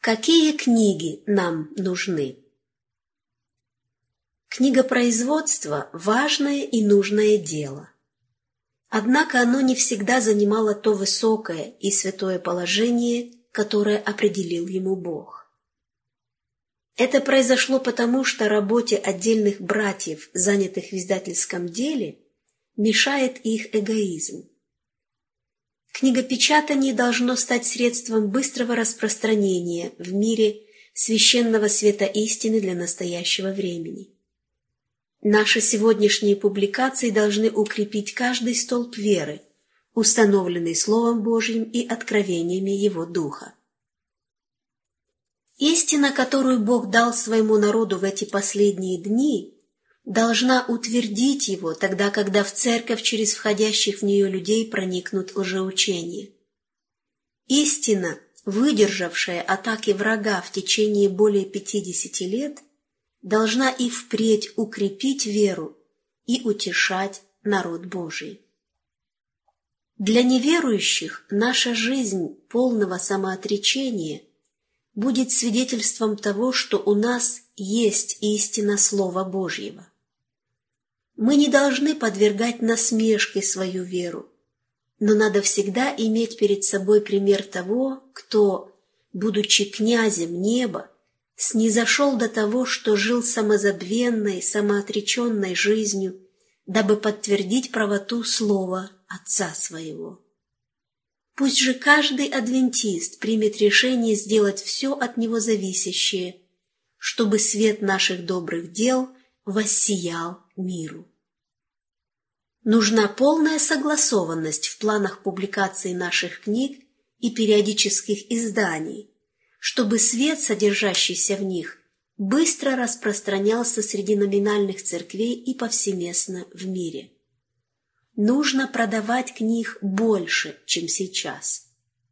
Какие книги нам нужны? Книгопроизводство – важное и нужное дело. Однако оно не всегда занимало то высокое и святое положение, которое определил ему Бог. Это произошло потому, что работе отдельных братьев, занятых в издательском деле, мешает их эгоизм. Книгопечатание должно стать средством быстрого распространения в мире священного света истины для настоящего времени. Наши сегодняшние публикации должны укрепить каждый столб веры, установленный Словом Божьим и откровениями Его Духа. Истина, которую Бог дал своему народу в эти последние дни, должна утвердить его тогда, когда в церковь через входящих в нее людей проникнут лжеучения. Истина, выдержавшая атаки врага в течение более 50 лет, должна и впредь укрепить веру и утешать народ Божий. Для неверующих наша жизнь полного самоотречения будет свидетельством того, что у нас есть истина Слова Божьего. Мы не должны подвергать насмешке свою веру, но надо всегда иметь перед собой пример того, кто, будучи князем неба, снизошел до того, что жил самозабвенной, самоотреченной жизнью, дабы подтвердить правоту слова Отца Своего. Пусть же каждый адвентист примет решение сделать все от него зависящее, чтобы свет наших добрых дел воссиял миру. Нужна полная согласованность в планах публикации наших книг и периодических изданий, чтобы свет, содержащийся в них, быстро распространялся среди номинальных церквей и повсеместно в мире. Нужно продавать книг больше, чем сейчас.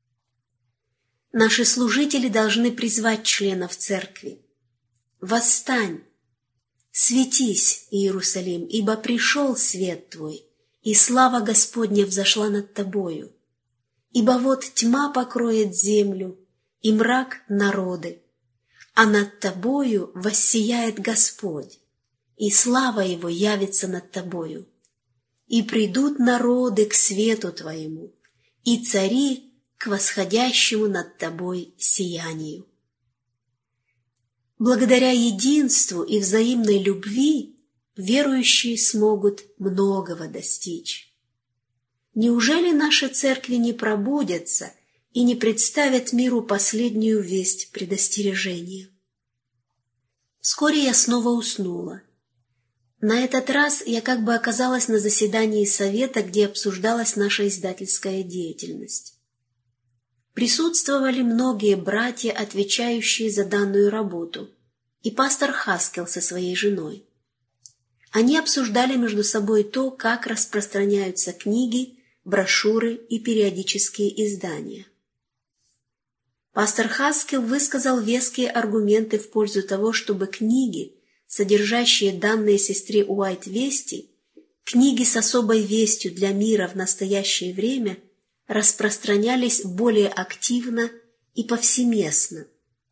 Наши служители должны призвать членов церкви: «Восстань! Светись, Иерусалим, ибо пришел свет твой, и слава Господня взошла над тобою. Ибо вот тьма покроет землю, и мрак народы, а над тобою воссияет Господь, и слава Его явится над тобою. И придут народы к свету твоему, и цари к восходящему над тобой сиянию». Благодаря единству и взаимной любви верующие смогут многого достичь. Неужели наши церкви не пробудятся и не представят миру последнюю весть предостережения? Вскоре я снова уснула. На этот раз я как бы оказалась на заседании совета, где обсуждалась наша издательская деятельность. Присутствовали многие братья, отвечающие за данную работу, и пастор Хаскел со своей женой. Они обсуждали между собой то, как распространяются книги, брошюры и периодические издания. Пастор Хаскел высказал веские аргументы в пользу того, чтобы книги, содержащие данные сестре Уайт вести, книги с особой вестью для мира в настоящее время, распространялись более активно и повсеместно.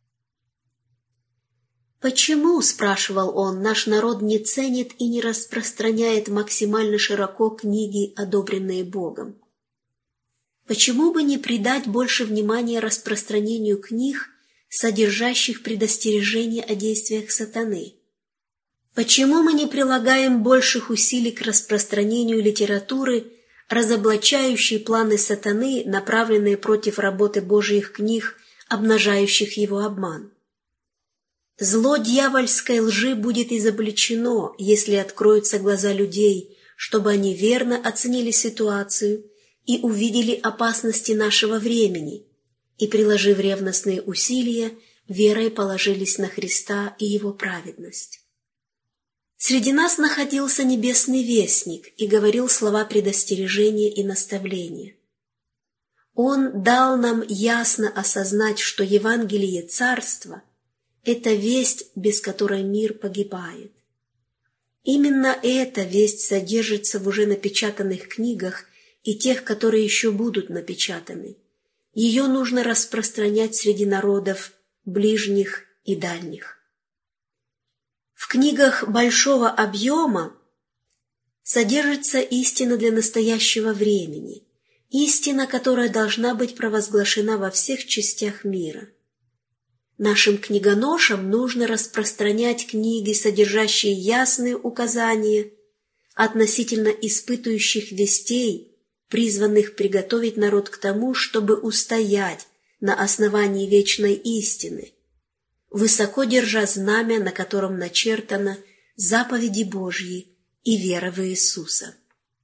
«Почему, — спрашивал он, — наш народ не ценит и не распространяет максимально широко книги, одобренные Богом? Почему бы не придать больше внимания распространению книг, содержащих предостережения о действиях сатаны? Почему мы не прилагаем больших усилий к распространению литературы, разоблачающей планы сатаны, направленные против работы Божьих книг, обнажающих его обман? Зло дьявольской лжи будет изобличено, если откроются глаза людей, чтобы они верно оценили ситуацию и увидели опасности нашего времени, и, приложив ревностные усилия, верой положились на Христа и Его праведность. Среди нас находился небесный вестник и говорил слова предостережения и наставления. Он дал нам ясно осознать, что Евангелие Царства – это весть, без которой мир погибает. Именно эта весть содержится в уже напечатанных книгах и тех, которые еще будут напечатаны. Ее нужно распространять среди народов ближних и дальних. В книгах большого объема содержится истина для настоящего времени, истина, которая должна быть провозглашена во всех частях мира. Нашим книгоношам нужно распространять книги, содержащие ясные указания относительно испытующих вестей, призванных приготовить народ к тому, чтобы устоять на основании вечной истины, высоко держа знамя, на котором начертано заповеди Божьи и вера в Иисуса.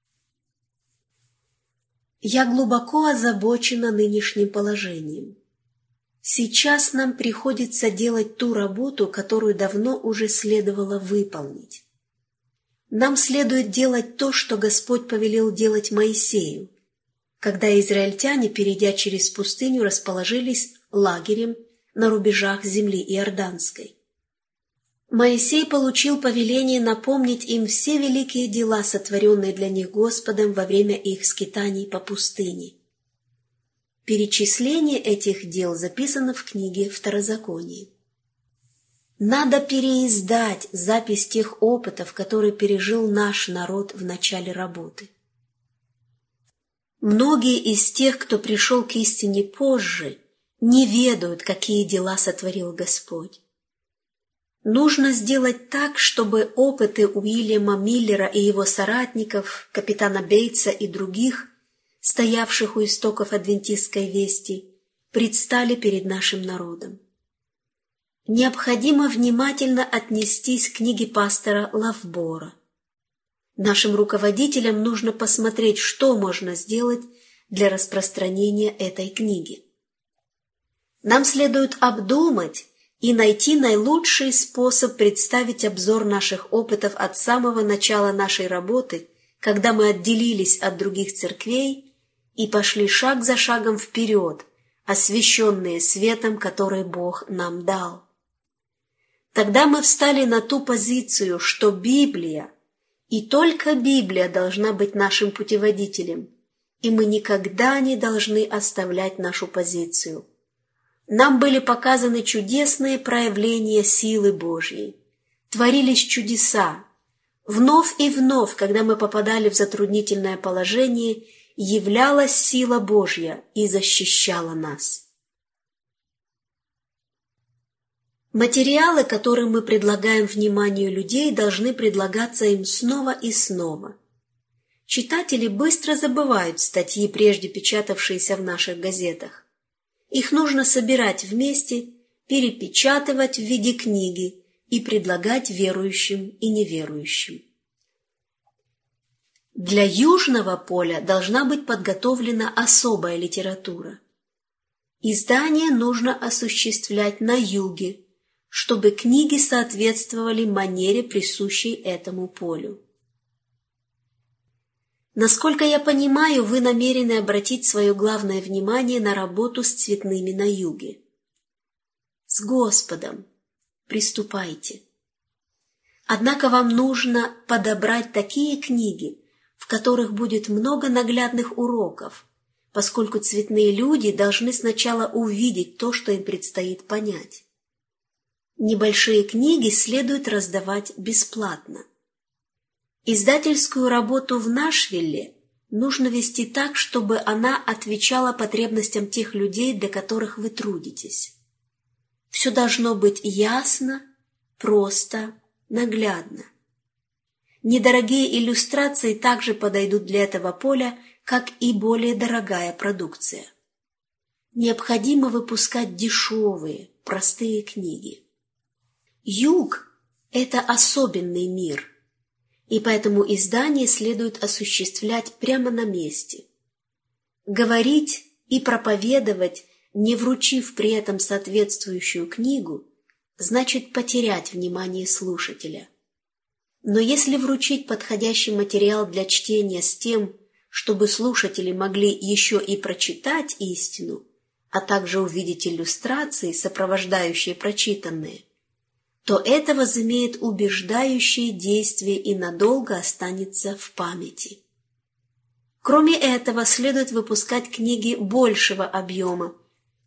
Я глубоко озабочена нынешним положением. Сейчас нам приходится делать ту работу, которую давно уже следовало выполнить. Нам следует делать то, что Господь повелел делать Моисею, когда израильтяне, перейдя через пустыню, расположились лагерем на рубежах земли Иорданской. Моисей получил повеление напомнить им все великие дела, сотворенные для них Господом во время их скитаний по пустыне. Перечисление этих дел записано в книге Второзакония. Надо переиздать запись тех опытов, которые пережил наш народ в начале работы. Многие из тех, кто пришел к истине позже, не ведают, какие дела сотворил Господь. Нужно сделать так, чтобы опыты Уильяма Миллера и его соратников, капитана Бейтса и других, стоявших у истоков адвентистской вести, предстали перед нашим народом. Необходимо внимательно отнестись к книге пастора Лавбора. Нашим руководителям нужно посмотреть, что можно сделать для распространения этой книги. Нам следует обдумать и найти наилучший способ представить обзор наших опытов от самого начала нашей работы, когда мы отделились от других церквей и пошли шаг за шагом вперед, освященные светом, который Бог нам дал. Тогда мы встали на ту позицию, что Библия, и только Библия должна быть нашим путеводителем, и мы никогда не должны оставлять нашу позицию. Нам были показаны чудесные проявления силы Божьей, творились чудеса. Вновь и вновь, когда мы попадали в затруднительное положение, являлась сила Божья и защищала нас. Материалы, которые мы предлагаем вниманию людей, должны предлагаться им снова и снова. Читатели быстро забывают статьи, прежде печатавшиеся в наших газетах. Их нужно собирать вместе, перепечатывать в виде книги и предлагать верующим и неверующим. Для Южного поля должна быть подготовлена особая литература. Издание нужно осуществлять на юге, чтобы книги соответствовали манере, присущей этому полю. Насколько я понимаю, вы намерены обратить свое главное внимание на работу с цветными на юге. С Господом приступайте. Однако вам нужно подобрать такие книги, в которых будет много наглядных уроков, поскольку цветные люди должны сначала увидеть то, что им предстоит понять. Небольшие книги следует раздавать бесплатно. Издательскую работу в Нашвилле нужно вести так, чтобы она отвечала потребностям тех людей, для которых вы трудитесь. Все должно быть ясно, просто, наглядно. Недорогие иллюстрации также подойдут для этого поля, как и более дорогая продукция. Необходимо выпускать дешевые, простые книги. Юг – это особенный мир, и поэтому издание следует осуществлять прямо на месте. Говорить и проповедовать, не вручив при этом соответствующую книгу, значит потерять внимание слушателя. Но если вручить подходящий материал для чтения с тем, чтобы слушатели могли еще и прочитать истину, а также увидеть иллюстрации, сопровождающие прочитанное, то это возымеет убеждающее действие и надолго останется в памяти. Кроме этого, следует выпускать книги большего объема,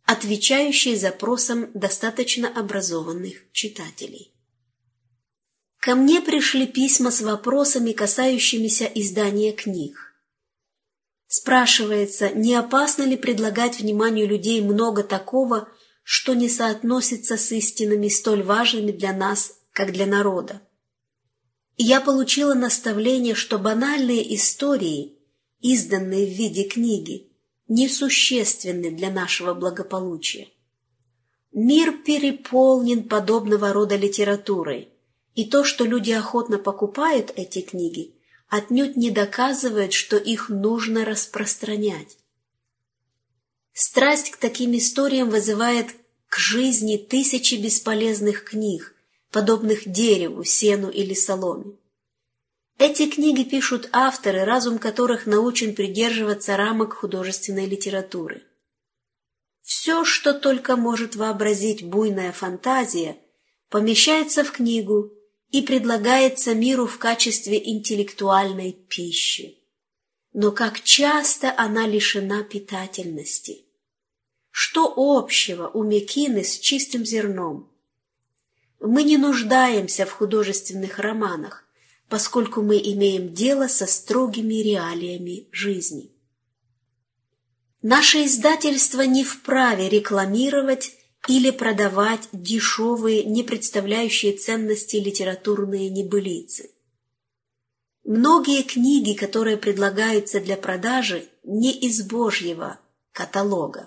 отвечающие запросам достаточно образованных читателей. Ко мне пришли письма с вопросами, касающимися издания книг. Спрашивается, не опасно ли предлагать вниманию людей много такого, что не соотносится с истинами столь важными для нас, как для народа. И я получила наставление, что банальные истории, изданные в виде книги, несущественны для нашего благополучия. Мир переполнен подобного рода литературой, и то, что люди охотно покупают эти книги, отнюдь не доказывает, что их нужно распространять. Страсть к таким историям вызывает к жизни тысячи бесполезных книг, подобных дереву, сену или соломе. Эти книги пишут авторы, разум которых научен придерживаться рамок художественной литературы. Все, что только может вообразить буйная фантазия, помещается в книгу и предлагается миру в качестве интеллектуальной пищи. Но как часто она лишена питательности. Что общего у мекины с чистым зерном? Мы не нуждаемся в художественных романах, поскольку мы имеем дело со строгими реалиями жизни. Наше издательство не вправе рекламировать или продавать дешевые, не представляющие ценности литературные небылицы. Многие книги, которые предлагаются для продажи, не из Божьего каталога.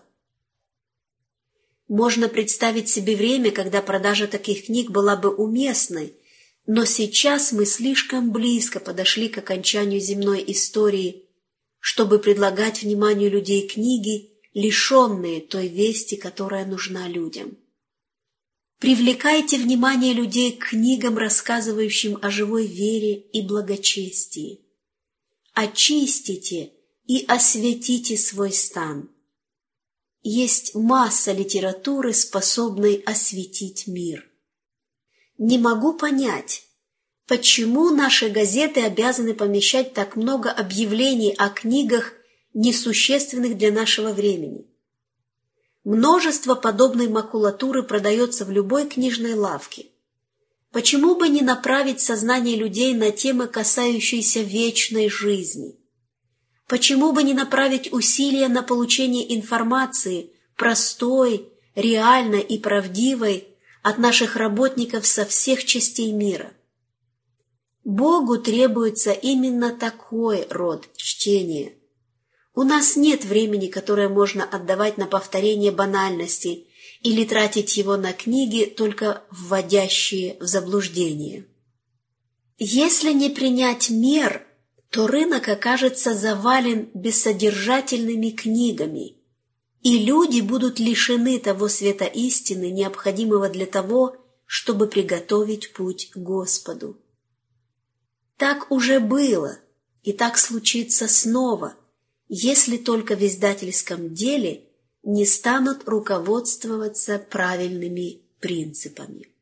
Можно представить себе время, когда продажа таких книг была бы уместной, но сейчас мы слишком близко подошли к окончанию земной истории, чтобы предлагать вниманию людей книги, лишенные той вести, которая нужна людям. Привлекайте внимание людей к книгам, рассказывающим о живой вере и благочестии. Очистите и осветите свой стан. Есть масса литературы, способной осветить мир. Не могу понять, почему наши газеты обязаны помещать так много объявлений о книгах, несущественных для нашего времени. Множество подобной макулатуры продается в любой книжной лавке. Почему бы не направить сознание людей на темы, касающиеся вечной жизни? Почему бы не направить усилия на получение информации, простой, реальной и правдивой, от наших работников со всех частей мира? Богу требуется именно такой род чтения. У нас нет времени, которое можно отдавать на повторение банальностей или тратить его на книги, только вводящие в заблуждение. Если не принять мер, то рынок окажется завален бессодержательными книгами, и люди будут лишены того света истины, необходимого для того, чтобы приготовить путь к Господу. Так уже было, и так случится снова, если только в издательском деле не станут руководствоваться правильными принципами.